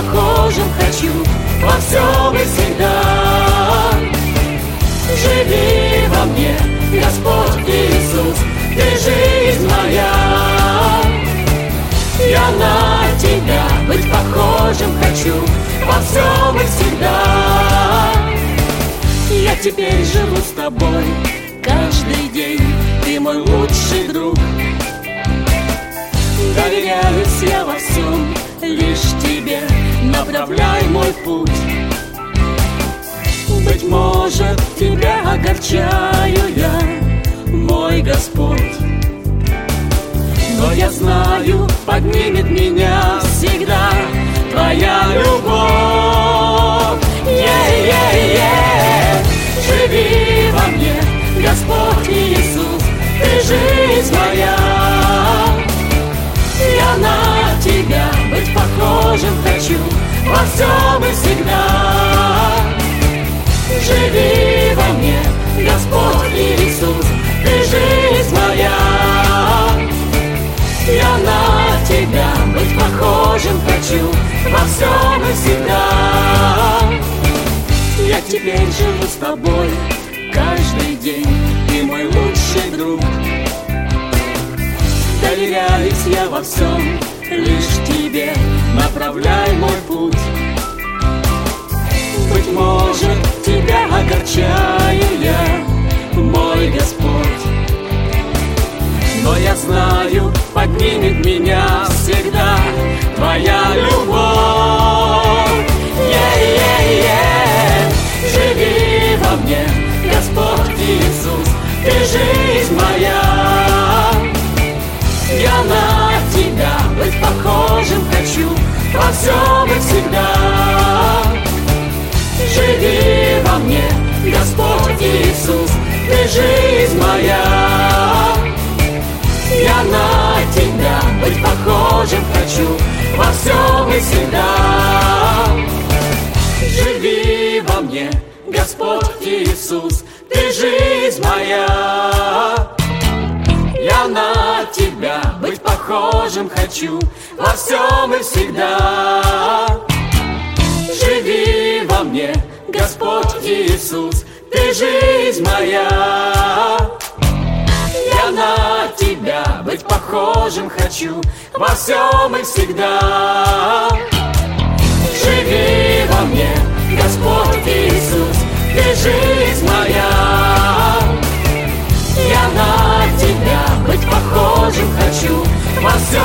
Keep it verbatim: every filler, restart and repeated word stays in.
похожим хочу во всем и всегда. Живи во мне, Господь Иисус, Ты жизнь моя. Я на Тебя быть похожим хочу во всем и всегда. Я теперь живу с Тобой каждый день, Ты мой лучший друг. Доверяюсь я во всем лишь Тебе, направляй мой путь. Быть может, Тебя огорчаю я, мой Господь, но я знаю, поднимет меня всегда Твоя любовь. Yeah-yeah-yeah. Живи во мне, Господь Иисус, Ты жизнь моя. Я на Тебя быть похожим хочу во всем и всегда. Живи во мне, Господь Иисус, Ты жизнь моя. Я на Тебя быть похожим хочу во всем и всегда. Я теперь живу с Тобой каждый день, Ты мой лучший друг. Доверяюсь я во всем лишь Тебе, направляй мой путь. Быть может, Тебя огорчаю я, мой Господь, но я знаю, поднимет меня всегда Твоя любовь. Yeah-yeah-yeah. Живи во мне, Господь Иисус, Ты жизнь моя. Я на Тебя быть похожим хочу во всем и всегда. Живи во мне, Господь Иисус, Ты жизнь моя. Я на Тебя быть похожим хочу во всем и всегда. Живи во мне, Господь Иисус, Ты жизнь моя. Я на Тебя быть похожим хочу во всем и всегда. Живи во мне, Господь Иисус, Ты жизнь моя. Я на Тебя быть похожим хочу во всем и всегда. Живи во мне, Господь Иисус, Ты жизнь моя. Я на Тебя быть похожим хочу во всем